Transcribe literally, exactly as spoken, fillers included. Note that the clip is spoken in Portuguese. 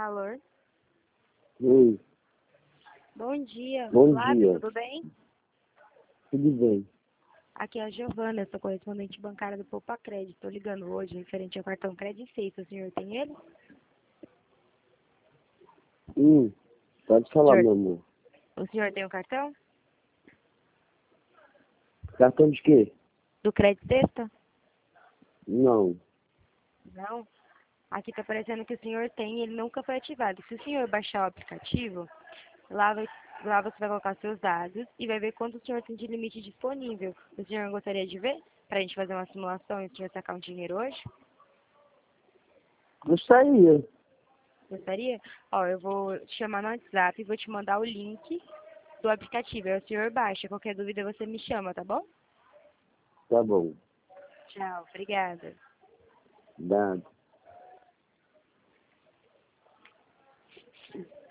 Alô? Oi, Bom dia. Bom Flávio, dia. tudo bem? tudo bem? Aqui é a Giovana, eu sou correspondente bancária do Poupa Crédito. Estou ligando hoje referente ao cartão Crédito seis. O senhor tem ele? Hum, pode falar, Senhor, meu amor. o senhor tem o cartão? Cartão de quê? Do Crédito Sexta? Não. Não. Aqui está aparecendo que o senhor tem e ele nunca foi ativado. Se o senhor baixar o aplicativo, lá, vai, lá você vai colocar seus dados e vai ver quanto o senhor tem de limite disponível. O senhor gostaria de ver? Para a gente fazer uma simulação e o senhor sacar um dinheiro hoje? Gostaria. Gostaria? Ó, eu vou te chamar no WhatsApp e vou te mandar o link do aplicativo. Aí o senhor baixa. Qualquer dúvida você me chama, tá bom? Tá bom. Tchau, obrigada. Dá.